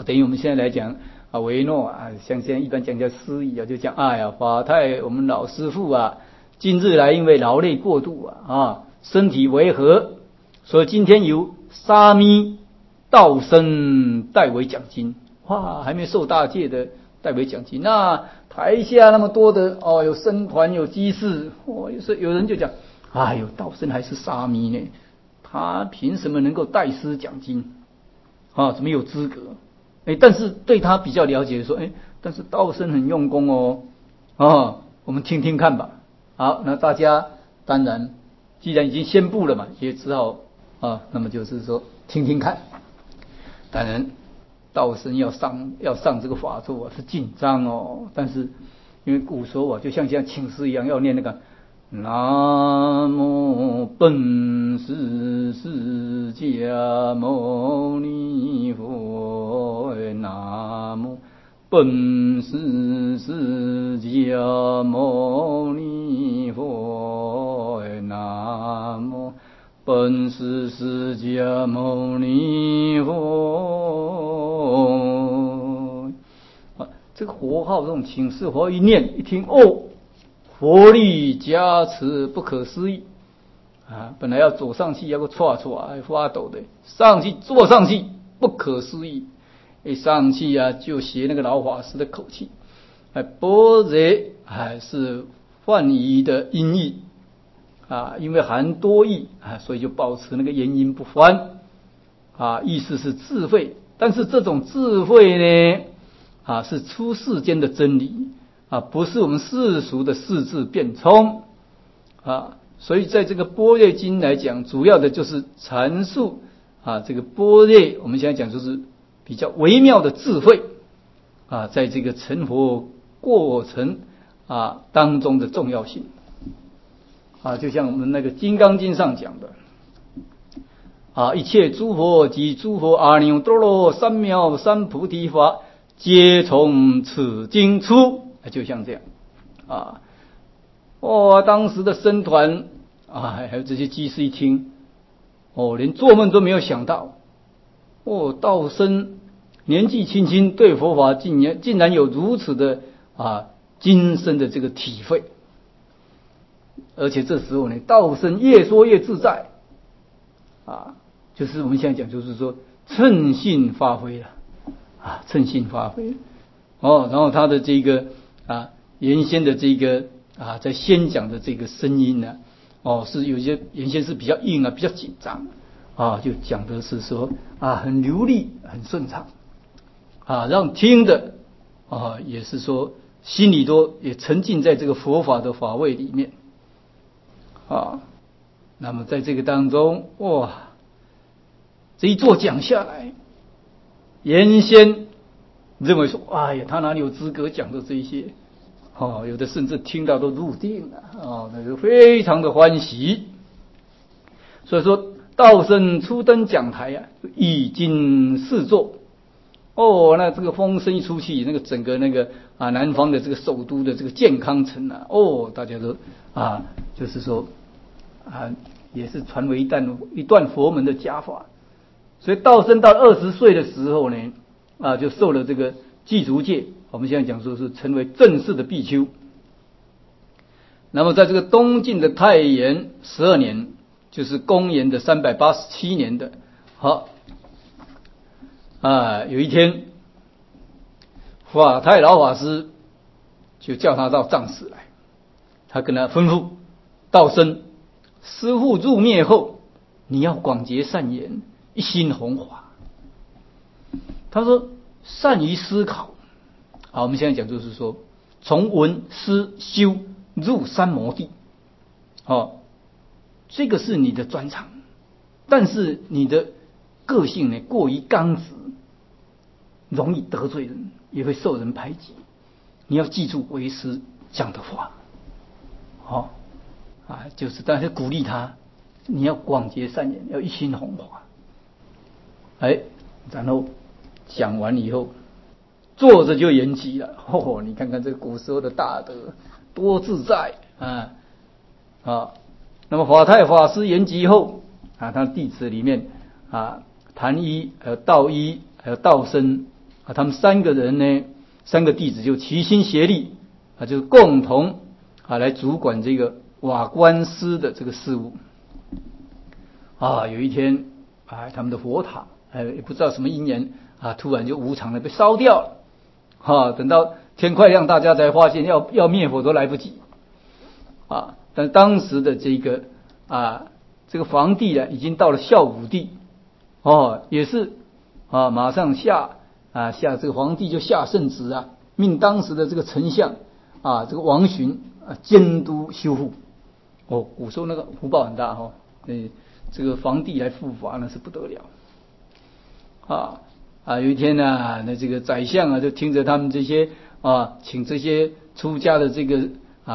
等于我们现在来讲维诺像现在一般讲叫司仪就讲法太我们老师父今日来因为劳累过度身体违和，所以今天由沙弥道生代为讲经。还没受大戒的代为讲经。那台下那么多的有僧团有居士，有人就讲道生还是沙弥呢，他凭什么能够代师讲经怎么有资格？但是对他比较了解说但是道生很用功我们听听看吧。好，那大家当然既然已经宣布了嘛，也只好那么就是说听听看。当然道生要上这个法座是紧张但是因为古时候就像现在请示一样，要念那个南无本师释迦牟尼佛，南无本师释迦牟尼佛，南无本师释迦牟尼佛。这个佛号这种请示佛一念一听佛力加持不可思议本来要走上去要个唰发抖的，上去坐上去不可思议，一上去就学那个老法师的口气般若是梵语的音译因为含多义所以就保持那个原音不翻意思是智慧。但是这种智慧呢是出世间的真理不是我们世俗的世智辩聪所以在这个般若经来讲，主要的就是阐述这个般若，我们现在讲就是比较微妙的智慧在这个成佛过程当中的重要性就像我们那个《金刚经》上讲的一切诸佛及诸佛阿耨多罗三藐三菩提法，皆从此经出，就像这样当时的僧团还有这些居士一听连做梦都没有想到道生年纪轻轻对佛法竟然有如此的今生的这个体会。而且这时候呢，道生越说越自在就是我们现在讲就是说趁性发挥了趁性发挥然后他的这个原先的这个在先讲的这个声音呢是有些原先是比较硬比较紧张就讲的是说很流利很顺畅让听的也是说心里都也沉浸在这个佛法的法味里面那么在这个当中这一座讲下来，原先认为说他哪里有资格讲的这一些有的甚至听到都入定了那就非常的欢喜。所以说道生初登讲台已经四座那这个风声一出去，那个整个那个南方的这个首都的这个健康城大家都就是说也是传为一段佛门的佳话。所以道生到20岁的时候呢就受了这个具足戒，我们现在讲说是成为正式的比丘。那么在这个东晋的太延12年，就是公元的387年的有一天法太老法师就叫他到藏室来，他跟他吩咐道生，师父入灭后你要广结善言，一心弘法。他说善于思考我们现在讲就是说从闻思修入三摩地这个是你的专长，但是你的个性呢过于刚直，容易得罪人，也会受人排挤。你要记住为师讲的话就是但是鼓励他，你要广结善言，要一心弘法。然后讲完以后坐着就圆寂了你看看这个古时候的大德多自在那么法太法师圆寂后他弟子里面谭一还有道一还有道生他们三个人呢，三个弟子就齐心协力就是共同来主管这个瓦官司的这个事务。有一天他们的佛塔也不知道什么因缘突然就无常的被烧掉了等到天快亮，大家才发现要灭火都来不及但当时的这个这个皇帝已经到了孝武帝也是马上下这个皇帝就下圣旨命当时的这个丞相这个王询监督修复。古时候那个福报很大这个皇帝来护法那是不得了有一天那这个宰相就听着他们这些请这些出家的这个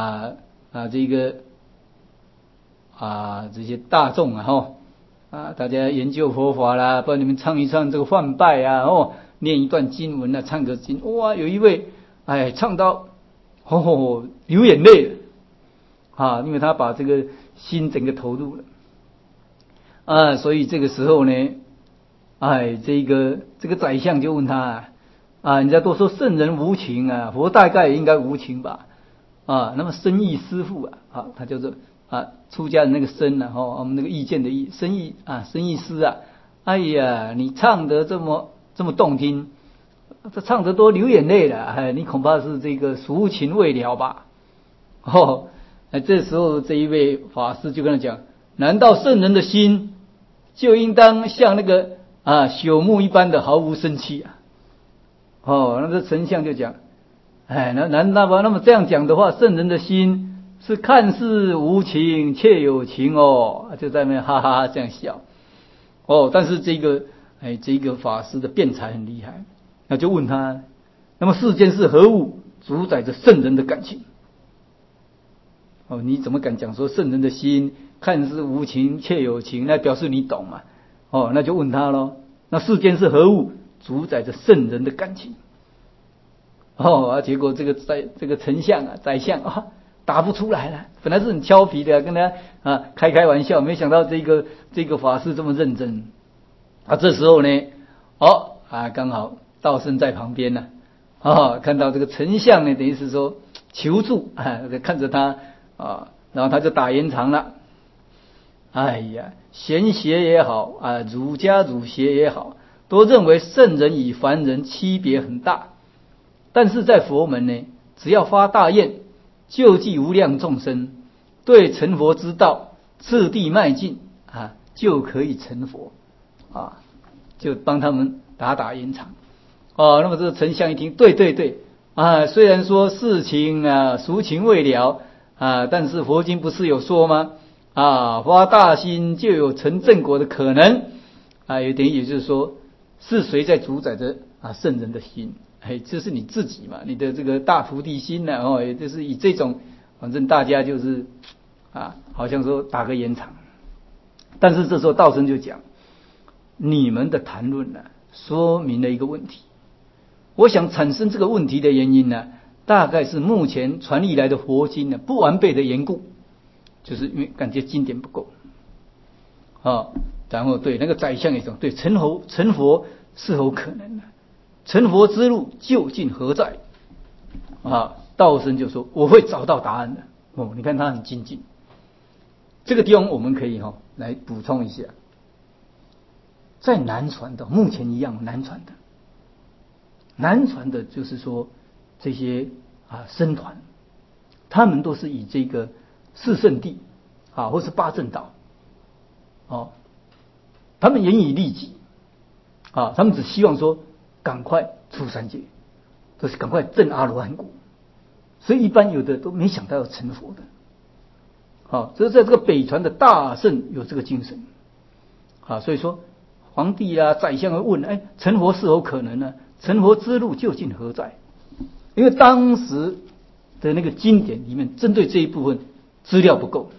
这些大众大家研究佛法啦，不然你们唱一唱这个梵拜念一段经文唱个经。有一位唱到流眼泪了因为他把这个心整个投入了所以这个时候呢这个宰相就问他人家都说圣人无情佛大概也应该无情吧那么僧义师父他叫做出家的那个僧我们那个意见的意，僧义师哎呀，你唱得这么动听，这唱得都流眼泪了你恐怕是这个俗情未了吧这时候这一位法师就跟他讲，难道圣人的心就应当像那个朽木一般的毫无生气那个丞相就讲那么这样讲的话，圣人的心是看似无情却有情就在那边哈哈哈这样笑但是这个法师的辩才很厉害，那就问他，那么世间是何物主宰着圣人的感情你怎么敢讲说圣人的心看似无情却有情，那表示你懂嘛那就问他咯，那世间是何物主宰着圣人的感情结果这个丞相宰相答不出来了，本来是很俏皮的跟他开玩笑，没想到这个法师这么认真这时候呢刚好道生在旁边呢看到这个丞相呢等于是说求助看着他然后他就打圆场了。哎呀，贤邪也好儒家儒学也好，都认为圣人与凡人区别很大，但是在佛门呢，只要发大愿救济无量众生，对成佛之道次第迈进就可以成佛就帮他们打圆场那么这个丞相一听，对虽然说事情俗情未了但是佛经不是有说吗发大心就有成正果的可能有点也就是说，是谁在主宰着圣人的心这是你自己嘛，你的这个大菩提心也就是以这种，反正大家就是好像说打个圆场。但是这时候道生就讲，你们的谈论说明了一个问题，我想产生这个问题的原因大概是目前传历来的佛经不完备的缘故，就是因为感觉经典不够然后对那个宰相也说，对成佛是否可能成佛之路究竟何在道生就说我会找到答案的你看他很精进。这个地方我们可以来补充一下，在南传的目前一样南传的就是说这些僧团，他们都是以这个四圣谛或是八正道他们严以律己他们只希望说赶快出三界，就是赶快证阿罗汉果，所以一般有的都没想到要成佛的这是在这个北传的大圣有这个精神所以说皇帝宰相会问成佛是否可能呢？成佛之路究竟何在？因为当时的那个经典里面针对这一部分资料不够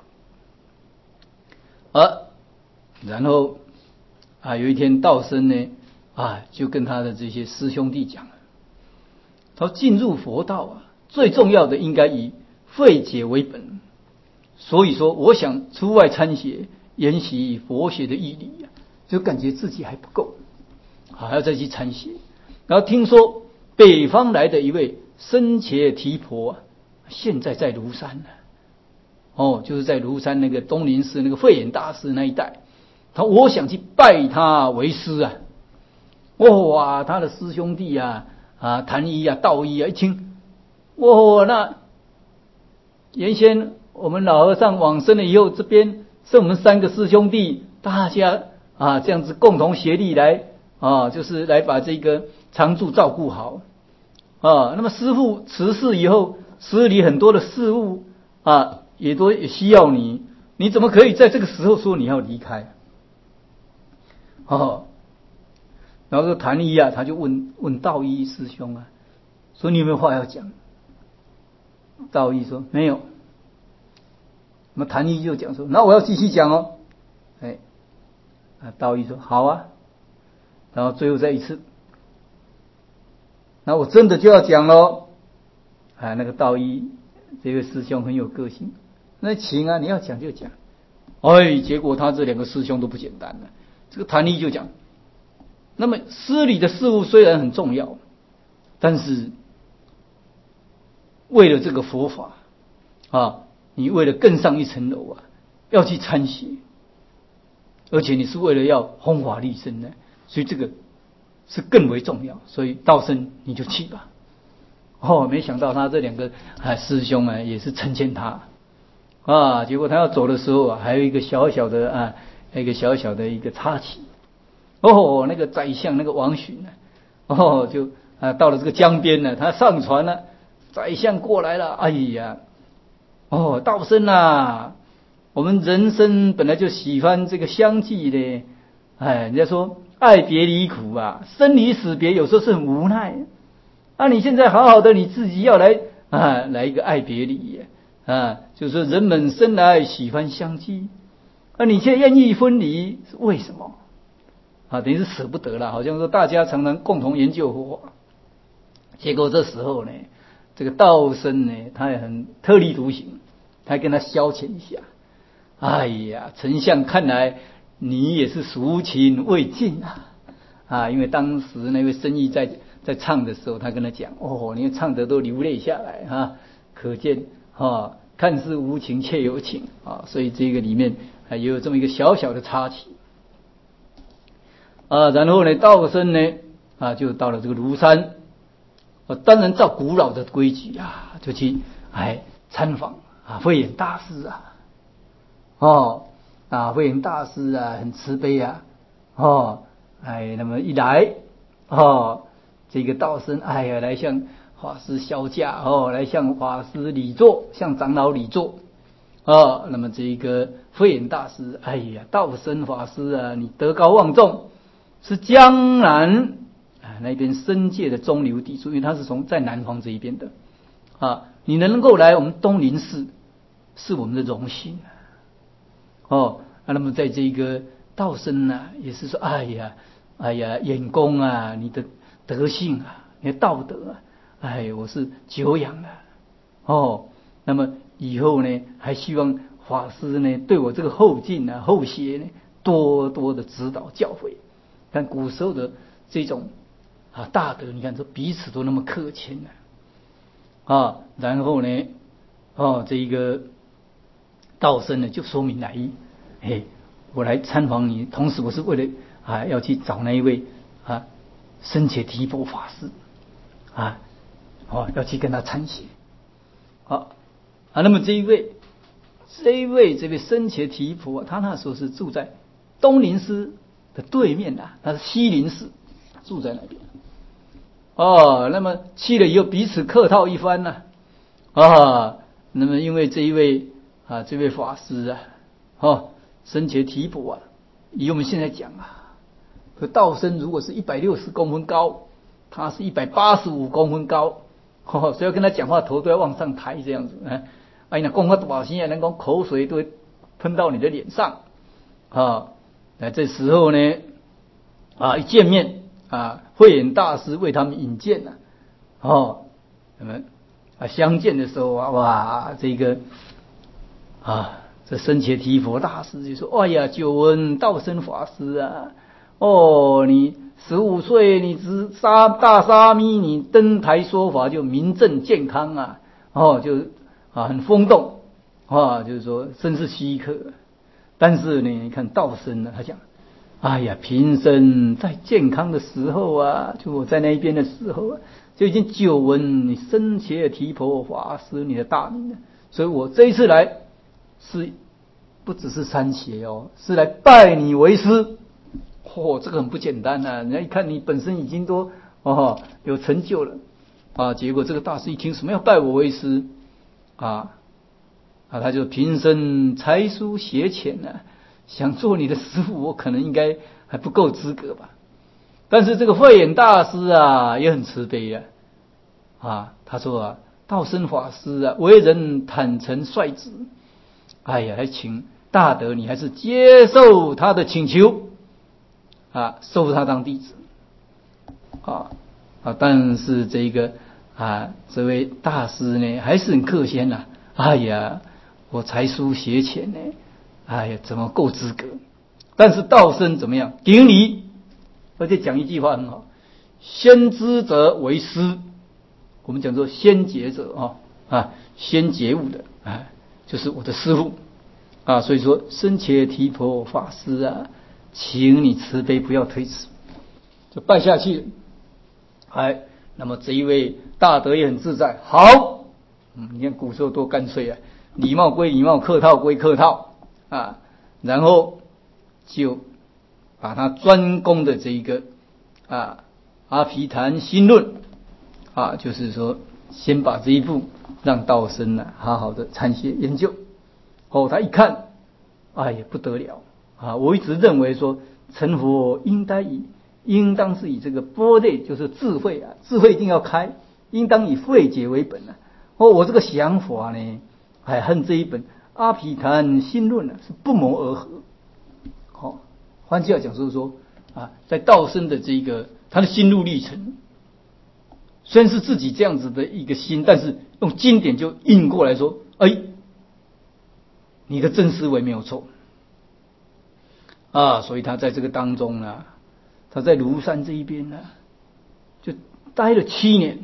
然后有一天道生呢就跟他的这些师兄弟讲他说进入佛道最重要的应该以慧解为本，所以说我想出外参学研习佛学的义理就感觉自己还不够还要再去参学。 然后听说北方来的一位僧伽提婆，现在在庐山就是在庐山那个东林寺那个慧眼大师那一带。我想去拜他为师啊。哇，他的师兄弟谭一道一一听，那原先我们老和尚往生了以后，这边是我们3个师兄弟，大家这样子共同协力来就是来把这个常住照顾好那么师父辞世以后，寺里很多的事物也需要你，你怎么可以在这个时候说你要离开？然后说谭一他就问道一师兄说你有没有话要讲？道一说没有。那么谭一就讲说，那我要继续讲道一说好啊。然后最后再一次，那我真的就要讲咯。那个道一这位师兄很有个性，那请你要讲就讲。结果他这2个师兄都不简单了。这个谭一就讲，那么司礼的事物虽然很重要，但是为了这个佛法你为了更上一层楼要去参学，而且你是为了要弘法利生所以这个是更为重要，所以道生你就去吧。没想到他这2个师兄也是成全他结果他要走的时候还有一个小小的一个插曲那个宰相那个王洵就到了这个江边他上船了，宰相过来了，道生我们人生本来就喜欢这个相聚的，人家说爱别离苦生离死别有时候是很无奈你现在好好的，你自己要来一个爱别离就是说人们生来喜欢相聚你却愿意分离，是为什么等于是舍不得了，好像说大家常常共同研究佛法，结果这时候呢，这个道生呢，他也很特立独行，他跟他消遣一下。丞相看来你也是赎情未尽因为当时那位僧义在唱的时候，他跟他讲你唱得都流泪下来可见看似无情却有情所以这个里面也有这么一个小小的插曲然后呢，道生呢就到了这个庐山当然照古老的规矩就去参访慧眼大师慧眼大师很慈悲那么一来这个道生来向法师销驾来向法师礼座，向长老礼座那么这个慧眼大师道生法师你德高望重，是江南那边僧界的中流砥柱，因为他是在南方这一边的你能够来我们东林寺是我们的荣幸那么在这个道生也是说眼公你的德性你的道德我是久仰了那么以后呢还希望法师呢对我这个后进后学呢多多的指导教诲。但古时候的这种大德，你看说彼此都那么客气然后呢这一个道生呢就说明来意，我来参访你，同时我是为了要去找那一位僧伽提婆法师要去跟他参学那么这一位僧伽提婆他那时候是住在东林寺的对面他是西林寺，住在那边那么去了以后彼此客套一番那么因为这位法师僧伽提婆以我们现在讲可道生如果是160公分高，他是185公分高所以要跟他讲话头都要往上抬这样子那讲话大声能讲口水都会喷到你的脸上这时候呢一见面慧眼大师为他们引荐那么相见的时候哇这个这僧伽提婆大师就说久闻道生法师你 15岁你大沙弥，你登台说法就名正健康啊，就很风动就是说真是稀客。但是呢，你看道生呢，他讲，哎呀，平生在健康的时候啊，就我在那边的时候啊，就已经久闻你深切提婆法师你的大名了，所以我这一次来是不只是参学是来拜你为师。这个很不简单啊！人家一看你本身已经都有成就了结果这个大师一听什么要拜我为师他就平生才疏学浅想做你的师父，我可能应该还不够资格吧。但是这个慧眼大师也很慈悲他说道生法师为人坦诚率直，还请大德你还是接受他的请求收他当弟子但是这位大师呢还是很客气我才疏学浅呢，怎么够资格？但是道生怎么样？顶礼，而且讲一句话很好：先知者为师。我们讲说先觉者先觉悟的就是我的师父所以说深切提婆法师请你慈悲不要推辞，就拜下去了。那么这一位大德也很自在，好，你看古时候多干脆礼貌归礼貌，客套归客套然后就把他专攻的这一个阿毗昙心论就是说先把这一部让道生好好的参学研究。他一看也不得了我一直认为说成佛应当是以这个般若，就是智慧智慧一定要开，应当以慧解为本我这个想法呢和这一本阿毗昙心论是不谋而合。换句话讲说在道生的这个他的心路历程，虽然是自己这样子的一个心，但是用经典就印过来说，你的真思维没有错所以他在这个当中他在庐山这一边就待了7年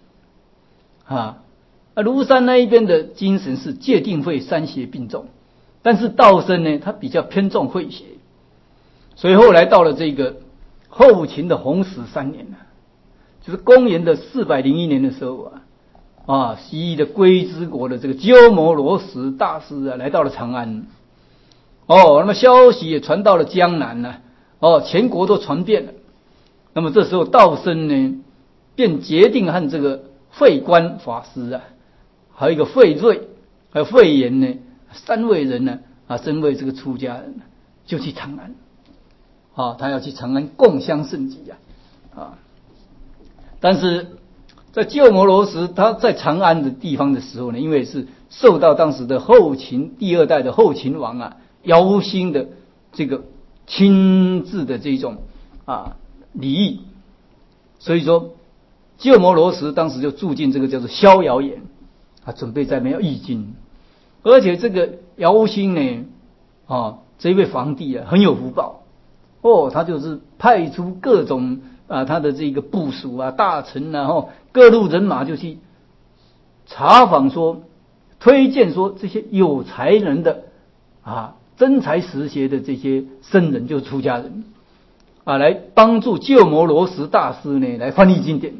庐山那一边的精神是戒定慧三学并重，但是道生呢，他比较偏重慧学，所以后来到了这个后秦的弘始3年就是公元的401年的时候西域的龟兹国的这个鸠摩罗什大师来到了长安那么消息也传到了江南全国都传遍了。那么这时候道生呢，便决定和这个慧观法师还有一个慧瑞还有慧眼呢3位人身为这个出家人就去长安他要去长安共襄盛举但是在鸠摩罗什他在长安的地方的时候呢，因为是受到当时的后秦第2代的后秦王姚兴的这个亲自的这种礼义，所以说鸠摩罗什当时就住进这个叫做逍遥园准备在那边译经。而且这个姚兴呢这一位皇帝很有福报他就是派出各种他的这个部属大臣各路人马就去查访说，推荐说这些有才能的真才实学的这些僧人，就是出家人来帮助鸠摩罗什大师呢来翻译经典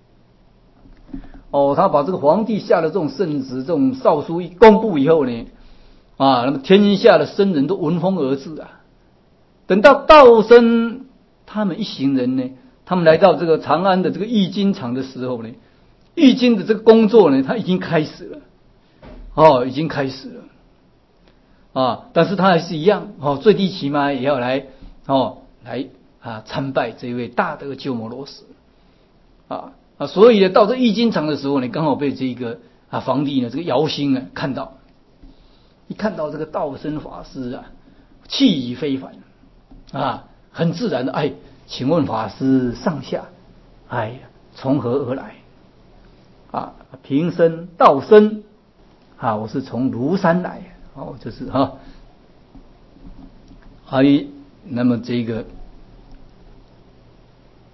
他把这个皇帝下的这种圣旨这种诏书一公布以后呢那么天下的僧人都闻风而至等到道生他们一行人呢，他们来到这个长安的这个译经场的时候呢，译经的这个工作呢，他已经开始了已经开始了但是他还是一样最低起码也要来参拜这位大德鸠摩罗什所以呢，到这译经场的时候呢，刚好被这个皇帝呢这个姚兴看到，一看到这个道生法师气宇非凡很自然的请问法师上下从何而来平生道生我是从庐山来就是那么这个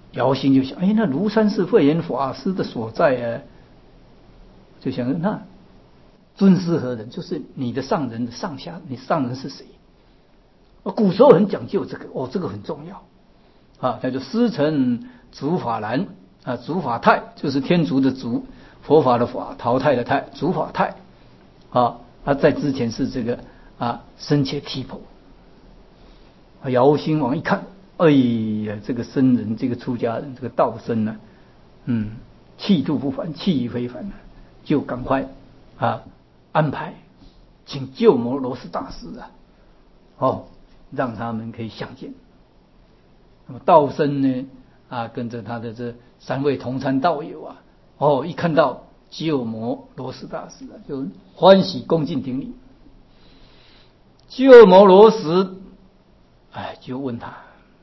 姚兴就想，那庐山是慧远法师的所在啊，就想那尊师何人？就是你的上人的上下，你上人是谁？古时候很讲究这个，这个很重要啊。叫做师承竺法兰啊，竺法泰就是天竺的竺，佛法的法，淘汰的汰，竺法泰啊。在之前是这个僧伽提婆。姚兴王一看，哎呀，这个僧人，这个出家人，这个道僧呢，气度不凡，气宇非凡，就赶快安排请鸠摩罗什大师让他们可以相见。那么道僧呢跟着他的这3位同参道友一看到鸠摩罗什大师就欢喜恭敬顶礼。鸠摩罗什就问他，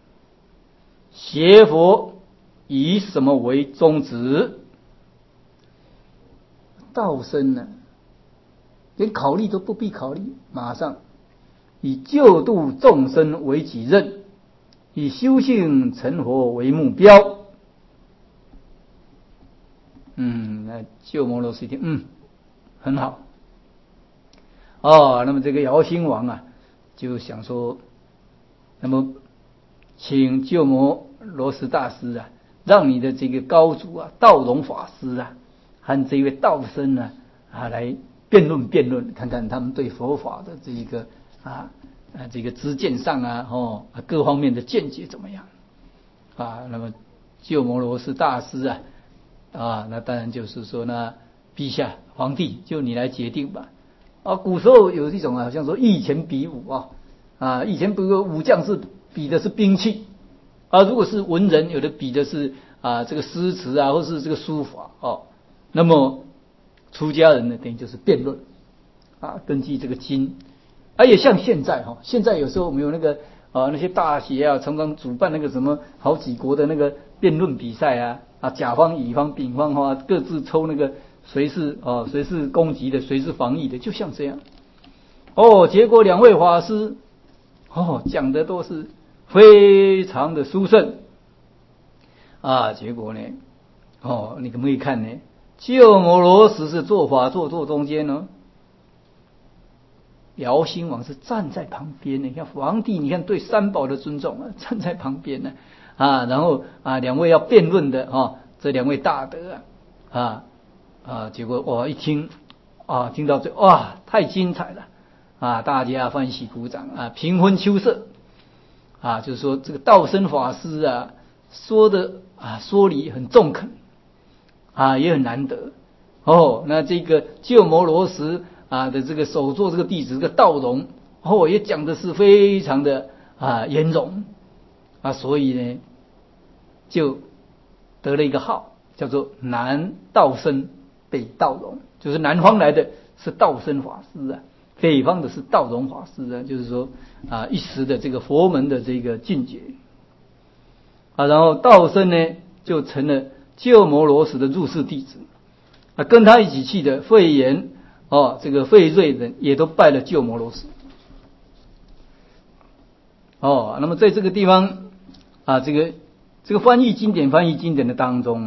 邪佛以什么为宗旨？道僧呢，连考虑都不必考虑，马上以救度众生为己任，以修行成佛为目标。那鸠摩罗什一听，很好。那么这个姚兴王就想说，那么请鸠摩罗什大师让你的这个高祖道荣法师和这位道僧来辩论，看看他们对佛法的这一个这个知见上各方面的见解怎么样那么鸠摩罗什大师那当然就是说呢，陛下皇帝就你来决定吧。古时候有一种好像说御前比武以前比如武将是比的是兵器如果是文人有的比的是这个诗词或是这个书法那么出家人呢等于就是辩论根据这个经也像现在有时候我们有那个那些大学常常主办那个什么好几国的那个辩论比赛甲方乙方丙方各自抽那个谁是攻击的，谁是防御的，就像这样结果2位法师讲的都是非常的殊胜结果呢你可不可以看呢？鸠摩罗什是做法坐中间呢，姚兴王是站在旁边的。你看皇帝，你看对三宝的尊重站在旁边呢然后2位要辩论的这2位大德结果一听听到这太精彩了大家欢喜鼓掌平分秋色就是说这个道僧法师说的说理很中肯也很难得那这个鸠摩罗什的这个首座这个弟子这个道荣也讲的是非常的圆融所以呢就得了一个号叫做南道僧北道荣，就是南方来的是道僧法师北方的是道荣法师就是说一时的这个佛门的这个境界然后道僧呢就成了鸠摩罗什的入室弟子跟他一起去的慧远这个慧瑞人也都拜了鸠摩罗什那么在这个地方这个翻译经典的当中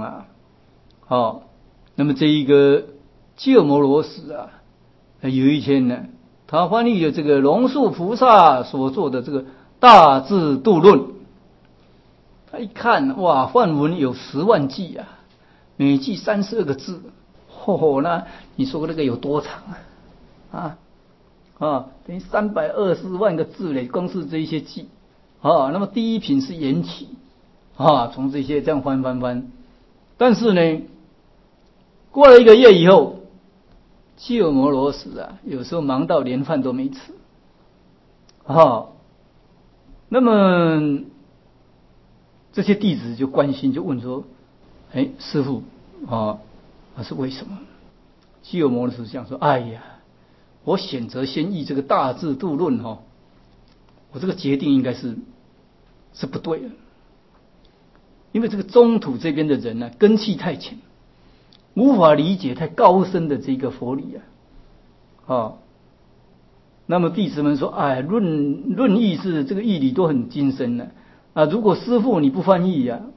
那么这一个鸠摩罗什有一天呢，他翻译了这个龙树菩萨所做的这个大智度论。他一看梵文有10万句每句32个字那你说那个有多长等于320万个字嘞，光是这一些句那么第一品是缘起从这些这样翻，但是呢过了1个月以后，鸠摩罗什有时候忙到连饭都没吃那么这些弟子就关心，就问说师父是为什么？鸠摩罗什想说，哎呀，我选择先译这个大智度论我这个决定应该是不对的，因为这个中土这边的人根器太浅，无法理解太高深的这个佛理那么弟子们说论义是这个义理都很精深如果师父你不翻译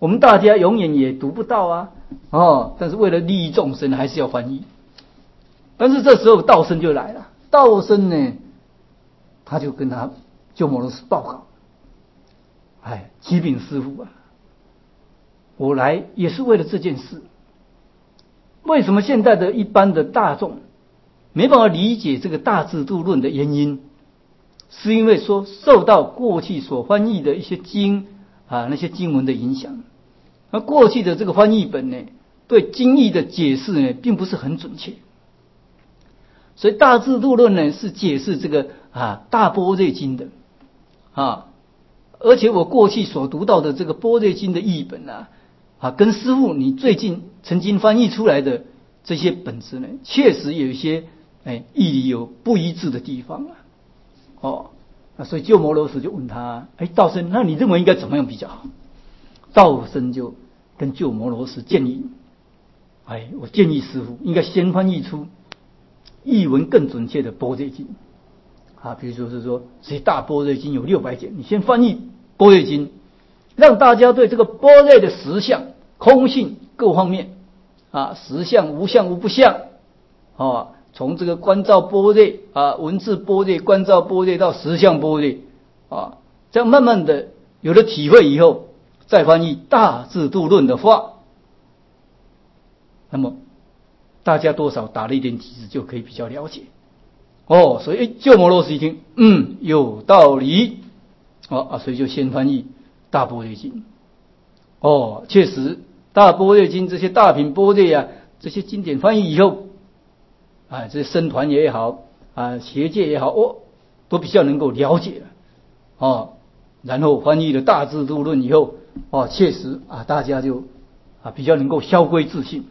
我们大家永远也读不到啊，但是为了利益众生，还是要翻译。但是这时候道生就来了，道生呢，他就跟他鸠摩罗什报告，启禀师父啊，我来也是为了这件事。为什么现在的一般的大众没办法理解这个大智度论的原因，是因为说受到过去所翻译的一些经那些经文的影响。那过去的这个翻译本呢，对经义的解释呢，并不是很准确。所以大智度论呢，是解释这个大般若经的而且我过去所读到的这个般若经的译本跟师父你最近曾经翻译出来的这些本子呢，确实有一些义理有不一致的地方所以鸠摩罗什就问他，道生，那你认为应该怎么样比较好？道生就跟鸠摩罗什建议，我建议师父应该先翻译出译文更准确的般若经比如说是说这大般若经有600卷，你先翻译般若经，让大家对这个般若的实相、空性各方面实相、无相、无不相从这个观照般若文字般若、观照般若到实相般若这样慢慢的有了体会以后，再翻译大智度论的话，那么大家多少打了一点底子，就可以比较了解所以鸠摩罗什一听有道理所以就先翻译大般若经确实大般若经这些大品般若这些经典翻译以后这些僧团也好学界也好都比较能够了解了然后翻译了大智度论以后确实大家就比较能够消归自信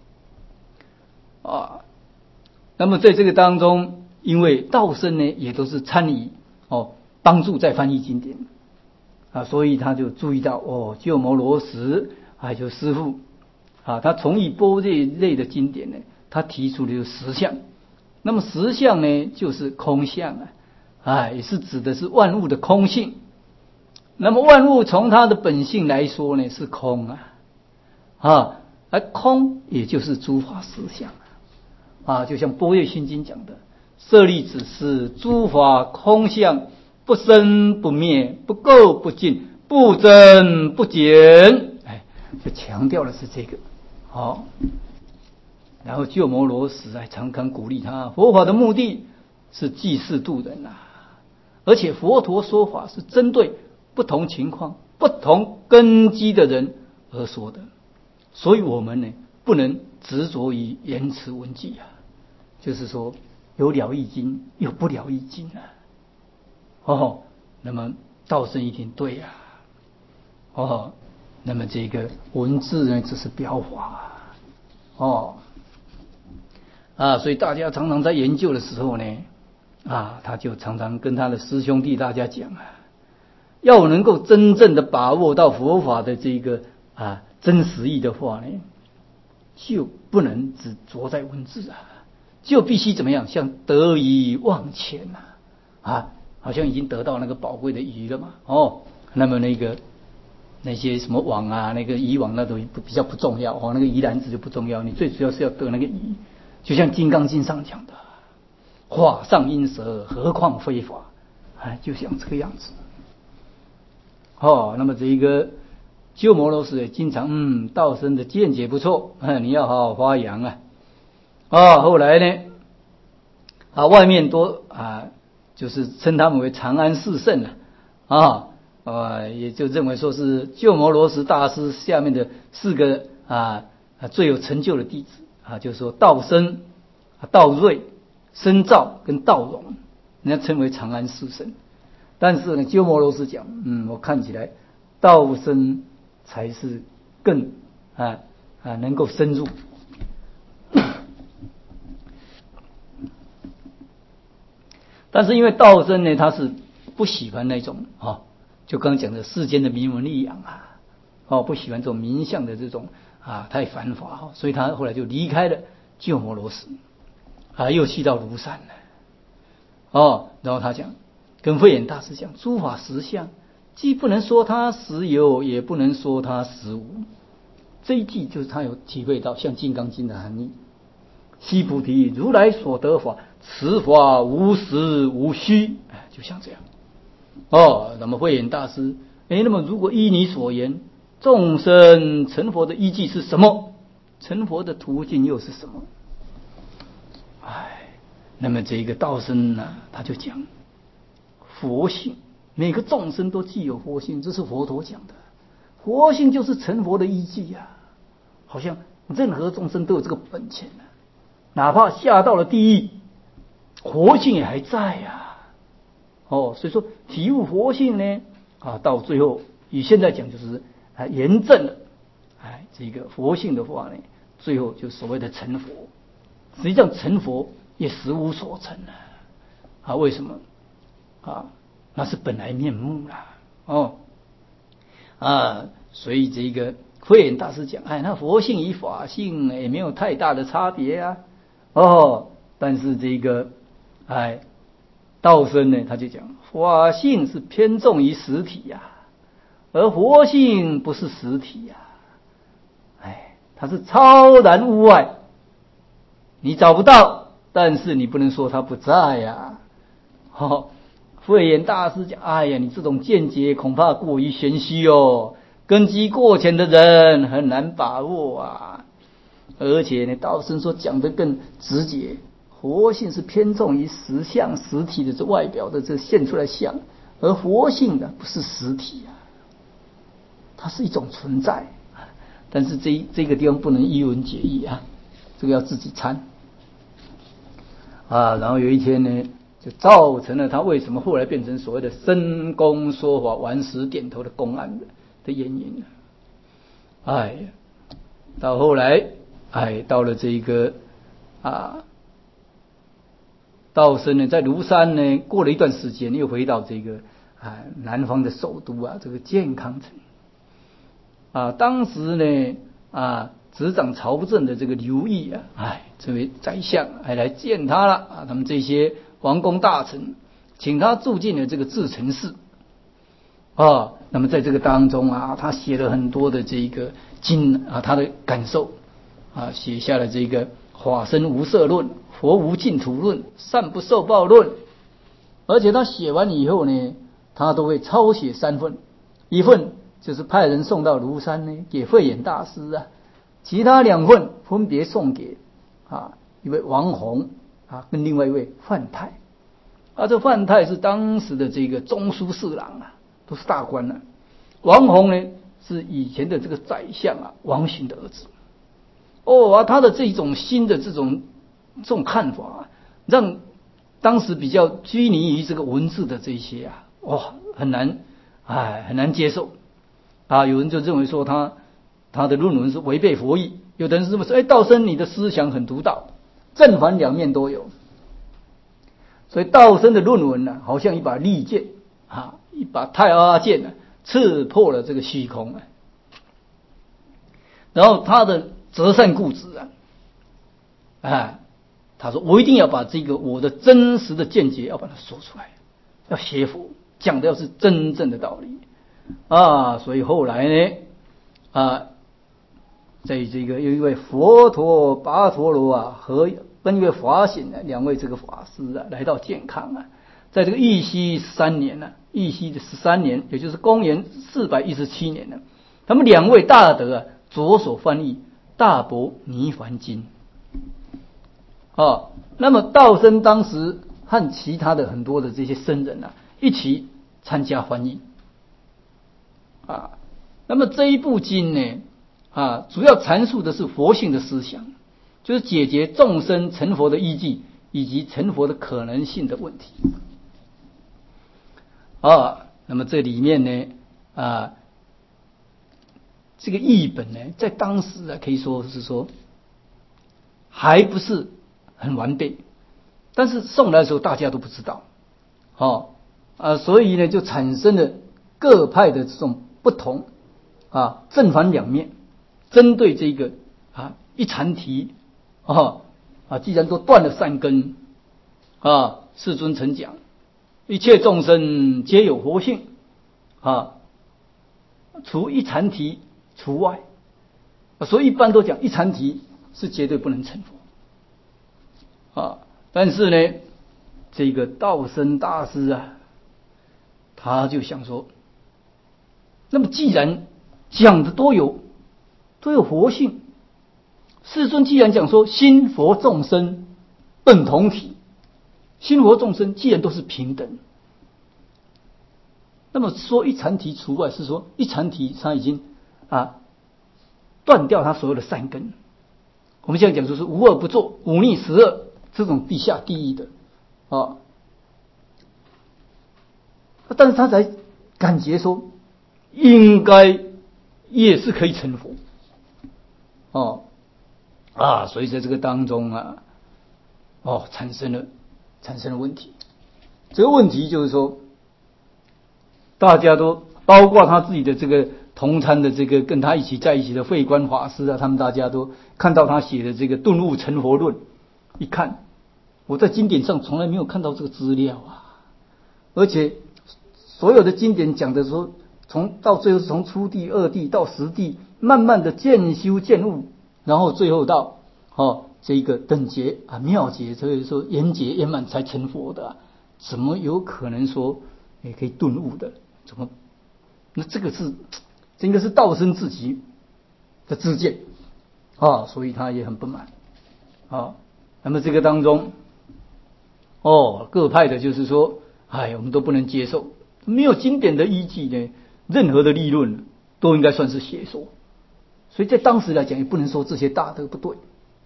那么在这个当中，因为道生呢也都是参与帮助在翻译经典所以他就注意到鸠摩罗什就师父他从译般若类的经典呢，他提出了实相。那么实相呢，就是空相也是指的是万物的空性。那么万物从它的本性来说呢，是空而空也就是诸法实相就像般若心经讲的，舍利子是诸法空相，不生不灭，不垢不净，不增不减就强调的是这个然后鸠摩罗什常常鼓励他，佛法的目的是济世度人而且佛陀说法是针对不同情况、不同根基的人而说的，所以我们呢不能执着于言辞文句就是说有了义经，有不了义经那么道生一听，对那么这个文字呢只是标法所以大家常常在研究的时候呢他就常常跟他的师兄弟大家讲要能够真正的把握到佛法的这个真实义的话呢，就不能只着在文字就必须怎么样，像得鱼忘筌好像已经得到那个宝贵的鱼了嘛那么那些什么网那个渔网那都比较不重要那个鱼篮子就不重要，你最主要是要得那个鱼。就像《金刚经》上讲的，法上因舍，何况非法就像这个样子那么这一个鸠摩罗什也经常道生的见解不错你要好好发扬后来呢外面都就是称他们为长安四圣也就认为说是鸠摩罗什大师下面的4个最有成就的弟子就是说道生、道瑞、深造跟道融，人家称为长安四圣。但是呢，鸠摩罗什讲我看起来道生才是更能够深入但是因为道生呢，他是不喜欢那种就刚刚讲的世间的名闻利养不喜欢这种名相的这种太繁华所以他后来就离开了鸠摩罗什又去到庐山了然后他讲跟慧远大师讲，诸法实相既不能说他实有，也不能说他实无。这一句就是他有体会到像《金刚经》的含义。悉菩提，如来所得法，此法无实无虚，就像这样。那么慧眼大师，那么如果依你所言，众生成佛的依据是什么？成佛的途径又是什么？那么这个道生呢，他就讲佛性，每个众生都具有佛性，这是佛陀讲的。佛性就是成佛的依据啊，好像任何众生都有这个本钱啊，哪怕下到了地狱，佛性也还在啊。所以说体悟佛性呢，到最后以现在讲就是验证了，这个佛性的话呢，最后就所谓的成佛。实际上成佛也实无所成啊，为什么那是本来面目啦。所以这个慧眼大师讲，那佛性与法性也没有太大的差别啊。但是这个道生呢，他就讲法性是偏重于实体呀，而佛性不是实体呀。它是超然物外，你找不到，但是你不能说它不在呀。慧眼大师讲，你这种见解恐怕过于玄虚哦，根基过浅的人很难把握啊。而且呢，道生说讲得更直接，佛性是偏重于实相实体的这外表的这现出来相，而佛性的不是实体啊，它是一种存在。但是这个地方不能一文解义啊，这个要自己参然后有一天呢，就造成了他为什么后来变成所谓的深公说法顽石点头的公案的原因。到后来到了这个道生呢，在庐山呢，过了一段时间又回到这个南方的首都这个建康城。当时呢执掌朝政的这个刘毅这位宰相来见他了他们这些王公大臣请他住进了这个至诚寺那么在这个当中他写了很多的这个经他的感受写下了这个法身无色论、佛无净土论、善不受报论。而且他写完以后呢，他都会抄写3份，一份就是派人送到庐山呢给慧眼大师其他2份分别送给一位王弘跟另外一位范泰这范泰是当时的这个中书侍郎都是大官王弘呢是以前的这个宰相王洵的儿子他的这种新的这种看法让当时比较拘泥于这个文字的这些很难接受有人就认为说他的论文是违背佛意，有的人是这么说，道生你的思想很独到，正反两面都有。所以道生的论文好像一把利剑一把太阿剑刺破了这个虚空然后他的择善固执他说我一定要把这个我的真实的见解要把它说出来，要写佛，讲的要是真正的道理所以后来呢在这个有一位佛陀跋陀罗和跟一位法显2位这个法师来到建康在这个义熙13年义熙的13年，也就是公元417年他们2位大德着手翻译大伯尼梵经那么道生当时和其他的很多的这些僧人一起参加翻译那么这一部经呢主要阐述的是佛性的思想，就是解决众生成佛的依据以及成佛的可能性的问题那么这里面呢这个译本呢在当时可以说是说还不是很完备，但是送来的时候大家都不知道所以呢就产生了各派的这种不同正反两面，针对这个一禅题既然都断了善根世尊曾讲一切众生皆有佛性啊，除一禅提除外，所以一般都讲一禅提是绝对不能成佛啊。但是呢，这个道生大师啊，他就想说，那么既然讲的都有活性，世尊既然讲说心佛众生本同体，心佛众生既然都是平等，那么说一禅提除外，是说一禅提他已经断掉他所有的善根。我们现在讲说是无恶不作，忤逆十恶，这种地下第一的啊。但是他才感觉说，应该也是可以成佛所以在这个当中产生了问题。这个问题就是说，大家都包括他自己的这个同参的这个跟他在一起的慧观法师啊，他们大家都看到他写的这个顿悟成佛论，一看，我在经典上从来没有看到这个资料而且所有的经典讲的说，到最后是从初地、二地到十地，慢慢的渐修渐悟，然后最后到这一个等觉妙觉，所以说圆觉圆满才成佛的怎么有可能说也可以顿悟的？怎么？那这应该是道生自己的知见所以他也很不满那么这个当中各派的就是说，我们都不能接受，没有经典的依据呢，任何的立论都应该算是邪说。所以在当时来讲，也不能说这些大德不对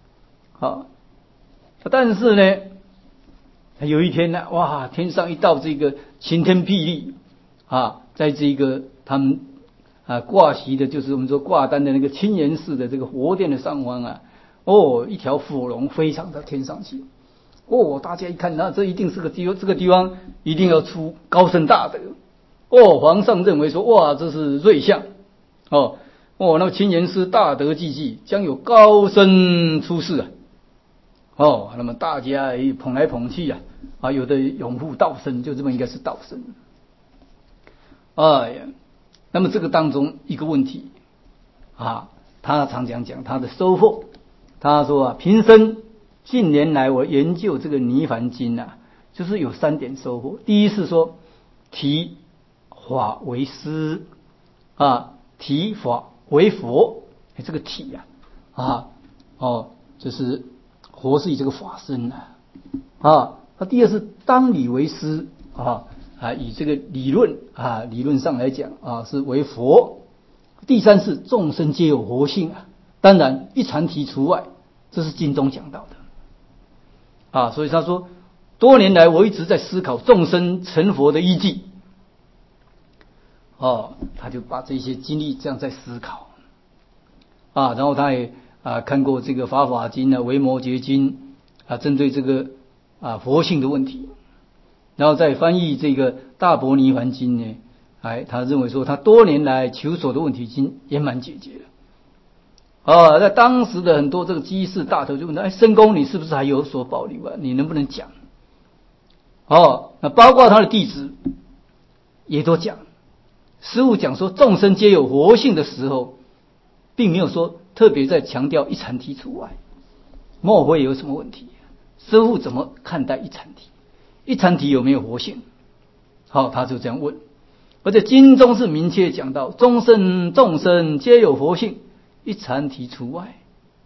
但是呢，有一天呢，天上一道这个晴天霹雳在这个他们挂席的，就是我们说挂单的那个清源寺的这个佛殿的上方一条火龙飞上到天上去。大家一看，那这一定是这个地方一定要出高僧大德。皇上认为说，这是瑞相那么清源寺大德济济，将有高僧出世那么大家也捧来捧去有的拥护道生，就这么应该是道生。那么这个当中一个问题他常讲他的收获。他说平生近年来我研究这个涅槃经就是有3点收获。第一是说提法为师提法为佛。这个体就是佛是以这个法身那第二是当理为师以这个理论上来讲是为佛。第三是众生皆有活性当然一禅提除外，这是经中讲到的所以他说多年来我一直在思考众生成佛的依据他就把这些经历这样在思考然后他也看过这个法华经维摩诘经针对这个佛性的问题，然后再翻译这个大般涅槃经呢他认为说他多年来求索的问题已经圆满解决了在当时的很多这个居士大头就问他申公你是不是还有所保留你能不能讲那包括他的弟子也都讲，师父讲说众生皆有活性的时候，并没有说特别在强调一禅提除外，莫非有什么问题？师父怎么看待一禅提？一禅提有没有活性？他就这样问。而且经中是明确讲到众生皆有活性，一禅提除外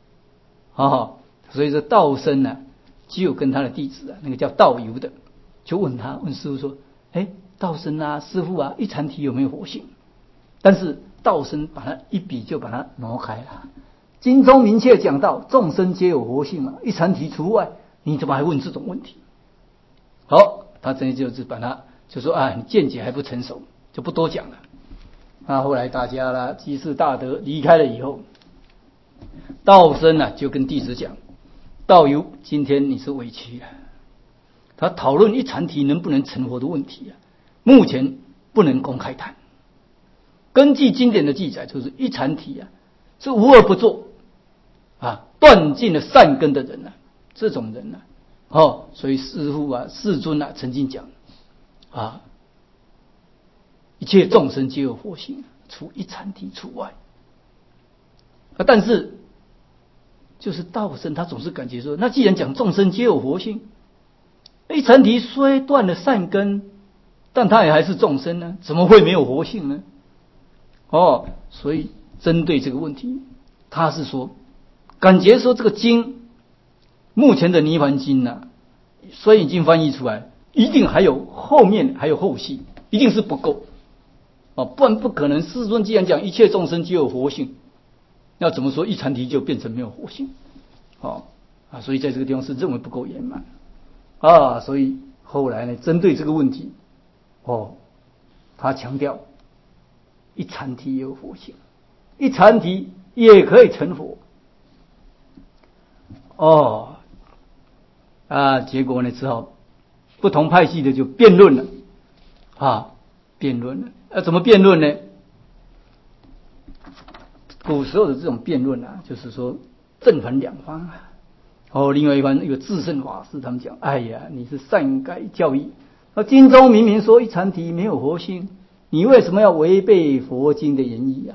所以说道生只有跟他的弟子那个叫道游的就问师父说道生师父一禅提有没有活性？但是道生把他一笔就把它挪开了。经中明确讲到众生皆有活性一禅提除外，你怎么还问这种问题？他这就是把他就说你见解还不成熟，就不多讲了。后来大家居士大德离开了以后，道生就跟弟子讲，道游今天你是委屈了。他讨论一禅提能不能成佛的问题目前不能公开谈。根据经典的记载，就是一禅提是无恶不作断尽了善根的人这种人所以师父世尊曾经讲一切众生皆有佛性，除一禅体除外。但是就是道生他总是感觉说，那既然讲众生皆有佛性，一禅体虽断了善根，但他也还是众生呢，怎么会没有佛性呢？所以针对这个问题，他是说，感觉说这个经，目前的涅槃经啊，虽然已经翻译出来，一定还有后面还有后续，一定是不够不然不可能。世尊既然讲一切众生皆有佛性，那怎么说一禅体就变成没有佛性？所以在这个地方是认为不够圆满所以后来呢，针对这个问题，他强调一禅体也有佛性，一禅体也可以成佛。结果呢，只好不同派系的就辩论了辩论了。怎么辩论呢？古时候的这种辩论就是说正反两方另外一方一个智胜法师他们讲，哎呀，你是善改教义，经中明明说一禅体没有佛性，你为什么要违背佛经的言义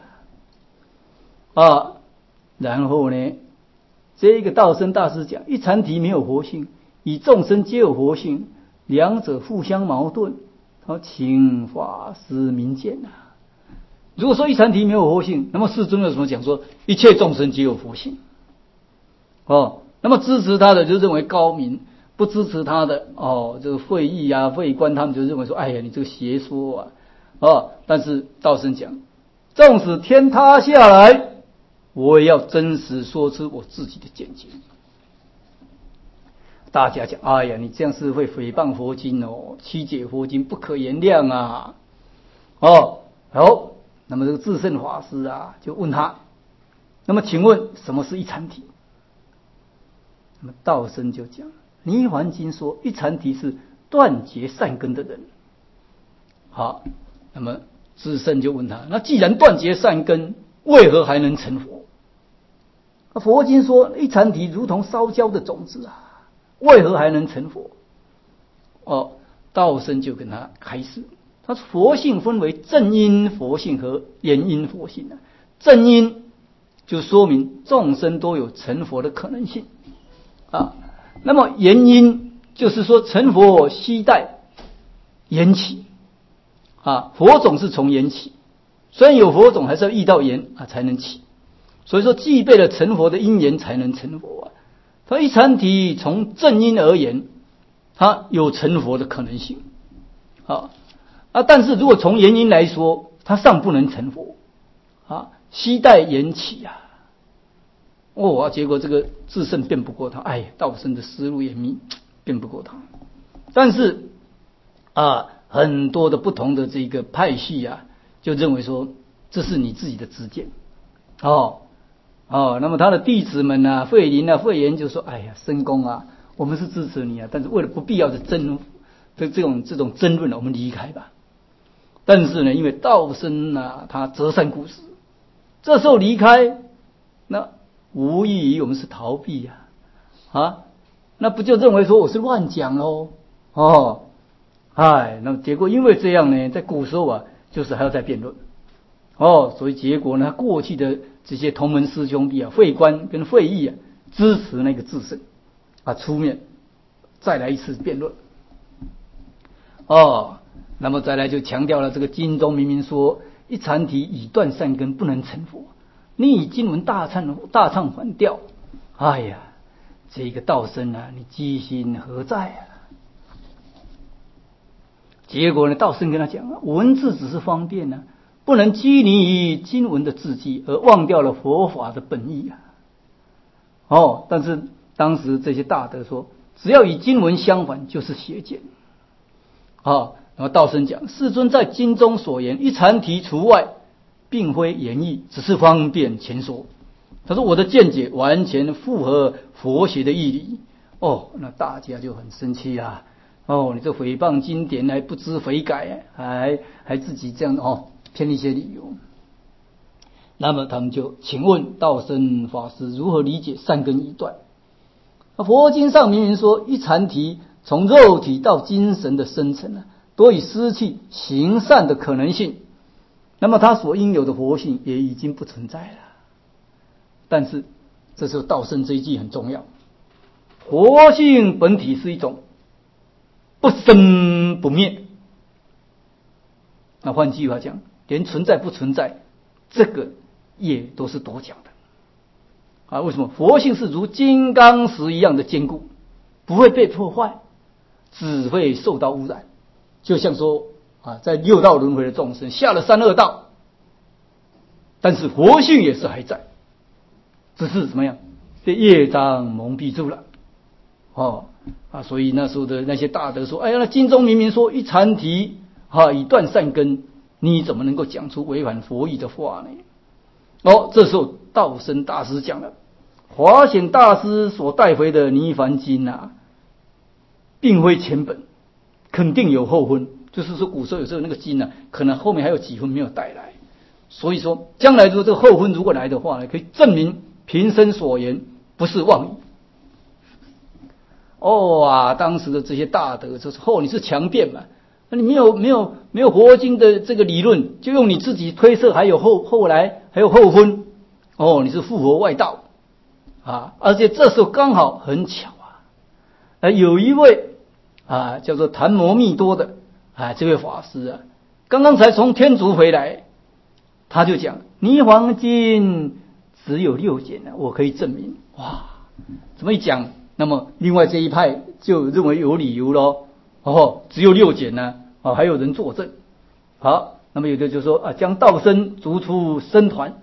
然后呢，这个道生大师讲一禅体没有佛性，以众生皆有佛性，两者互相矛盾，请法师明鉴如果说一禅体没有佛性，那么世尊为什么讲说一切众生皆有佛性？那么支持他的就认为高明，不支持他的这个会议会官他们就认为说，哎呀，你这个邪说但是道生讲，纵使天塌下来，我也要真实说出我自己的见解。大家讲，哎呀，你这样是会诽谤佛经曲解佛经，不可原谅那么这个智胜法师就问他，那么请问什么是一禅体？那么道生就讲，涅槃经说一禅体是断绝善根的人。那么智胜就问他，那既然断绝善根，为何还能成佛？佛经说一禅体如同烧焦的种子为何还能成佛？道生就跟他开示，他说佛性分为正因佛性和缘因佛性正因就说明众生都有成佛的可能性那么缘因就是说成佛须待缘起佛种是从缘起，虽然有佛种，还是要遇到缘才能起，所以说具备了成佛的因缘才能成佛他一禅体从正因而言，它有成佛的可能性但是如果从原因来说，它尚不能成佛须待缘起结果这个智胜辩不过他，道生的思路严密，辩不过他。但是很多的不同的这个派系就认为说这是你自己的知见那么他的弟子们慧林慧言就说，哎呀，申公我们是支持你但是为了不必要的这种争论我们离开吧。但是呢，因为道生他择善固执，这时候离开，那无异于我们是逃避那不就认为说我是乱讲那么结果因为这样呢，在古时候就是还要再辩论所以结果呢，过去的这些同门师兄弟慧观跟慧义支持那个智胜出面再来一次辩论那么再来就强调了这个经中明明说一禅体以断善根不能成佛，你以经文大唱反调，哎呀，这个道生你居心何在结果呢，道生跟他讲文字只是方便不能拘泥于经文的字迹，而忘掉了佛法的本意但是当时这些大德说，只要与经文相反就是邪见那么道生讲，世尊在经中所言一禅体除外，并非言义，只是方便前说。他说我的见解完全符合佛学的义理那大家就很生气你这诽谤经典还不知悔改还自己这样骗一些理由。那么他们就请问道生法师如何理解善根已断？佛经上明明说一禅体从肉体到精神的生成都已失去行善的可能性，那么他所应有的佛性也已经不存在了。但是这时候道生这一句很重要，佛性本体是一种不生不灭。那换句话讲，连存在不存在这个也都是多讲的啊。为什么？佛性是如金刚石一样的坚固，不会被破坏，只会受到污染。就像说啊，在六道轮回的众生下了三恶道，但是佛性也是还在，只是怎么样被业障蒙蔽住了所以那时候的那些大德说，哎呀，那经中明明说一禅提以断善根，你怎么能够讲出违反佛意的话呢？这时候道生大师讲了，华显大师所带回的泥凡经并非前本，肯定有后分。就是说古时候有时候那个经可能后面还有几分没有带来，所以说将来如果这个后分如果来的话呢，可以证明平生所言不是妄语。当时的这些大德就说，你是强辩嘛，那你没有佛经的这个理論，就用你自己推测还有后来还有后分，你是附和外道而且这时候刚好很巧有一位叫做檀摩密多的这位法师刚刚才从天竺回来，他就讲泥黄经只有6简我可以证明。怎么一讲，那么另外这一派就认为有理由咯只有6简还有人作证。好，那么有的就说将道生逐出僧团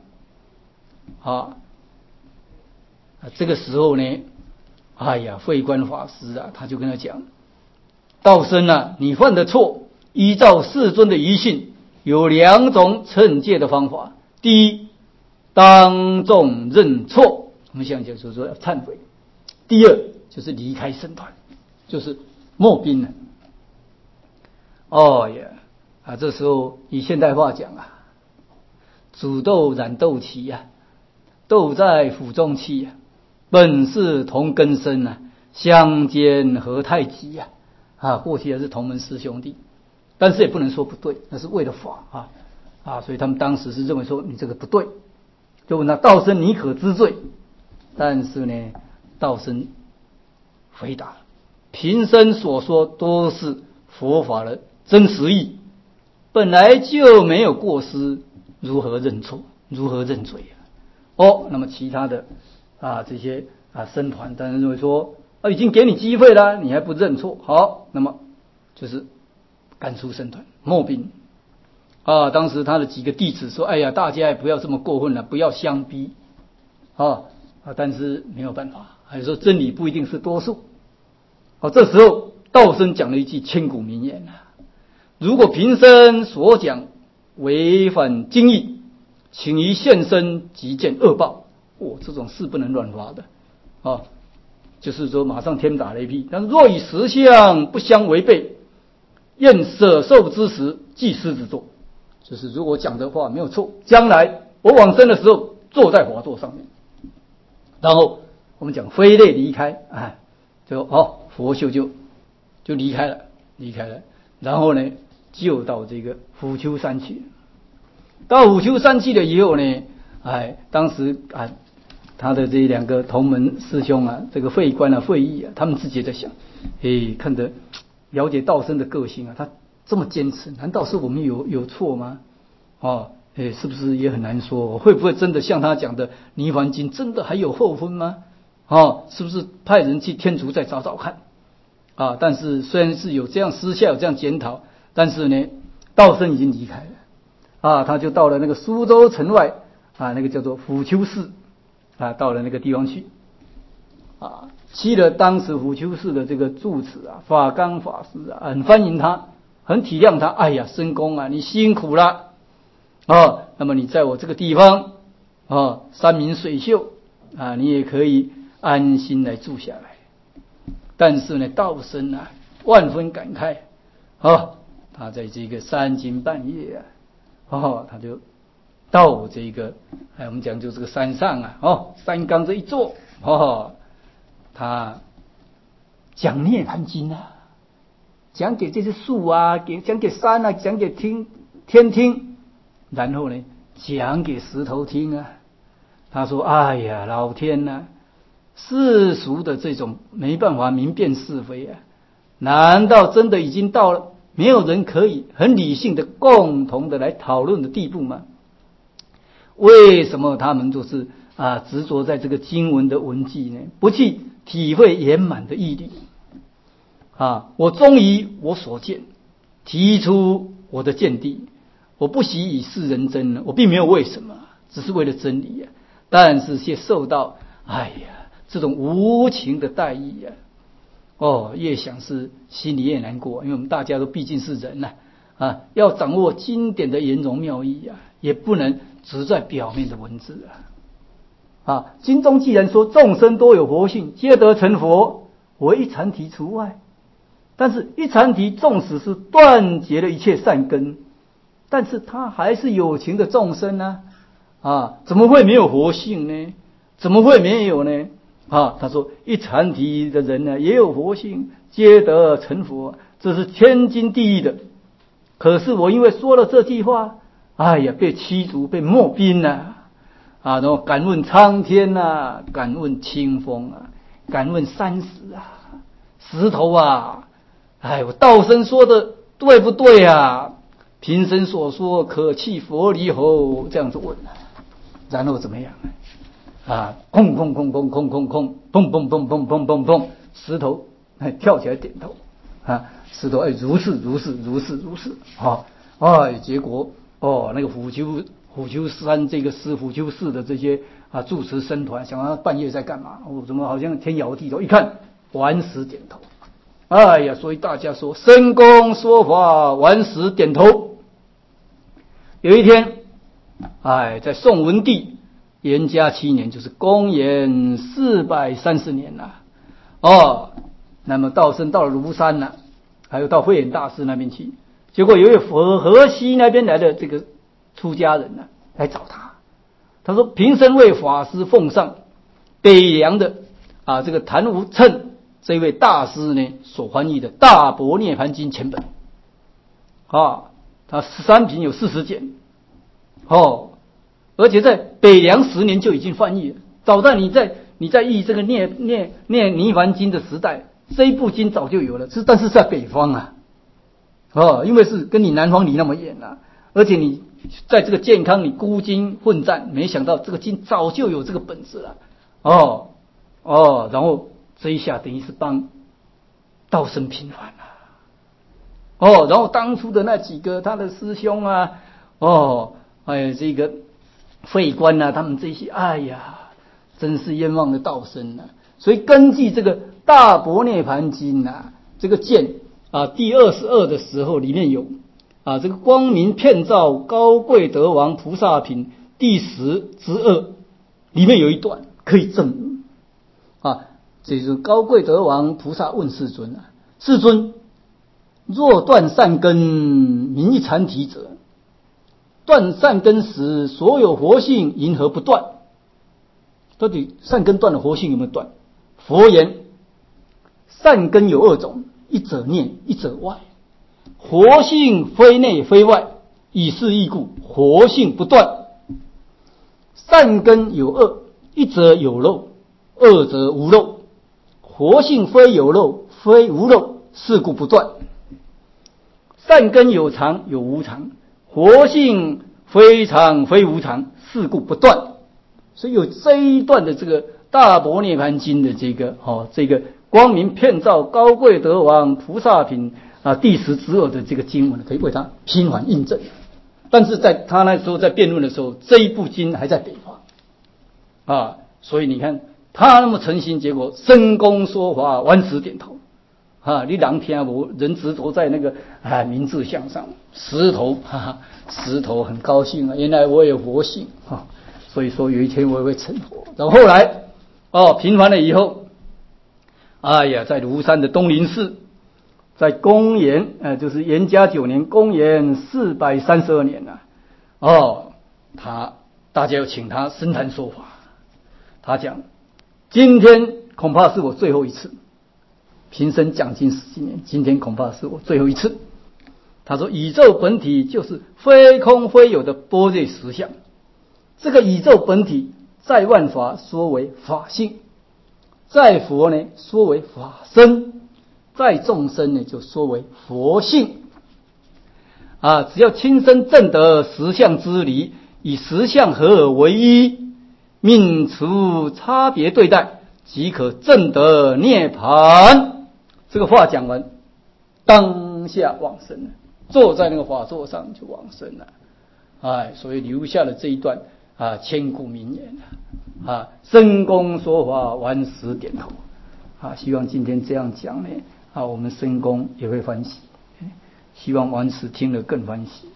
这个时候呢，慧观法师他就跟他讲，道生你犯的错，依照世尊的遗训，有2种惩戒的方法。第一，当众认错，我们现在就说要忏悔。第二，就是离开僧团，就是没宾了。这时候以现代话讲煮豆燃豆萁豆在釜中泣本是同根生相煎何太急过去还是同门师兄弟，但是也不能说不对，那是为了法所以他们当时是认为说你这个不对，就问他道生你可知罪？但是呢，道生回答，平生所说都是佛法的真实意，本来就没有过失，如何认错，如何认罪那么其他的这些僧团当然认为说已经给你机会了，你还不认错，好，那么就是赶出僧团，没宾当时他的几个弟子说，哎呀，大家也不要这么过分了，不要相逼但是没有办法，还是说真理不一定是多数这时候道生讲了一句千古名言如果平生所讲违反经义，请于现身即见恶报这种事不能乱发的就是说马上天打雷劈。但若与实相不相违背，愿舍受之时即狮子座，就是如果讲的话没有错，将来我往生的时候坐在华座上面，然后我们讲飞类离开佛秀就离开了，然后呢就到这个虎丘山去。到虎丘山去了以后呢，当时他的这2个同门师兄这个慧观慧义他们自己在想，看得了解道生的个性他这么坚持，难道是我们有错吗？是不是也很难说？会不会真的像他讲的泥凡经真的还有后分吗？是不是派人去天竺再找找看但是虽然是有这样私下有这样检讨，但是呢道生已经离开了他就到了那个苏州城外那个叫做虎丘寺到了那个地方去去了当时虎丘寺的这个住持法刚法师很欢迎他，很体谅他，哎呀申公你辛苦了那么你在我这个地方山明水秀你也可以安心来住下来。但是呢道生万分感慨他在这个3更半夜他就到这个我们讲就这个山上山岗这一坐他讲涅槃经讲给这些树啊，讲给山啊，讲给天听，然后呢，讲给石头听啊。他说：“哎呀，老天呐，世俗的这种没办法明辨是非啊，难道真的已经到了没有人可以很理性的共同的来讨论的地步吗？为什么他们就是执着在这个经文的文迹呢？不去体会圆满的义理我忠于我所见，提出我的见地，我不惜以世人争，我并没有为什么，只是为了真理但是却受到这种无情的待遇越想是心里越难过，因为我们大家都毕竟是人要掌握经典的圆融妙义也不能只在表面的文字经中既然说众生都有活性，皆得成佛，唯一禅题除外。但是一禅题纵使是断绝了一切善根，但是他还是有情的众生怎么会没有活性呢？怎么会没有呢？他说一禅题的人呢也有活性，皆得成佛，这是天经地义的。可是我因为说了这句话，被驱逐，被没兵然后敢问苍天敢问清风敢问山石石头我道生说的对不对平生所说可弃佛离侯，这样子问然后怎么样空空空空空空空，砰砰砰砰砰砰砰，石头跳起来点头石头如是如是如是如是结果那个虎丘山这个虎丘寺的这些住持僧团想要半夜在干嘛怎么好像天摇地动，一看顽石点头所以大家说深公说法，顽石点头。有一天在宋文帝元嘉7年，就是公元430年那么道生到了庐山还有到慧远大师那边去，结果有一位河西那边来的这个出家人来找他，他说平生为法师奉上北凉的这个谭无称这位大师呢所翻译的《大般涅盘经》全本他13品有40卷而且在北凉10年就已经翻译了。早在你在译这个涅盘经的时代，这一部经早就有了，但是在北方因为是跟你南方离那么远而且你在这个健康你孤经混战，没想到这个经早就有这个本事了然后这一下等于是帮道生平反然后当初的那几个他的师兄这个废官他们这些真是冤枉的道生所以根据这个大般涅盘经这个卷第22的时候里面有这个光明遍照高贵德王菩萨品第10之2里面有一段可以证明这是高贵德王菩萨问世尊世尊，若断善根名一禅题者，断善根时所有活性因何不断？到底善根断了，活性有没有断？佛言善根有2种，一者内，一者外，活性非内非外，以是义故活性不断。善根有2，一者有漏，2者无漏，活性非有漏非无漏，是故不断。善根有常有无常，活性非常非无常，是故不断。所以有这一段的这个大般涅盘经的这个光明遍照高贵德王菩萨品第10之2的这个经文可以为他拼反印证。但是在他那时候在辩论的时候，这一部经还在北方所以你看他那么诚心，结果深公说法，顽石点头你人听无，人执着在那个名字相上，石头很高兴原来我有活性所以说有一天我也会成佛。然后后来平凡了以后在庐山的东林寺，在公元就是元嘉9年公元432年大家要请他深谈说法。他讲今天恐怕是我最后一次平生讲经10几年，今天恐怕是我最后一次。他说宇宙本体就是非空非有的般若实相，这个宇宙本体在万法说为法性，在佛呢说为法身，在众生呢就说为佛性。只要亲身证得实相之理，以实相合而为一，泯除差别对待，即可证得涅槃。这个话讲完，当下往生了，坐在那个法座上就往生了。所以留下了这一段千古名言深公说法，顽石点头。希望今天这样讲呢，我们深公也会欢喜，希望顽石听了更欢喜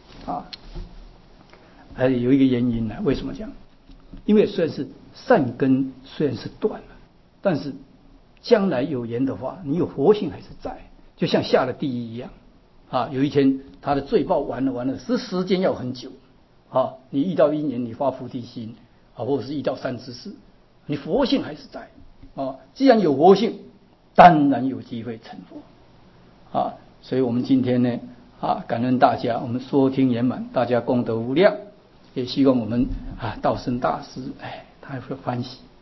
有一个原因呢，为什么讲？因为虽然是善根虽然是断了，但是将来有缘的话，你有活性还是在，就像下了地狱一样有一天他的罪报完了，时间要很久你遇到因缘，你发菩提心或者是遇到善知识，你佛性还是在既然有活性，当然有机会成佛所以我们今天呢感恩大家，我们说听圆满，大家功德无量，也希望我们道生大师他会欢喜。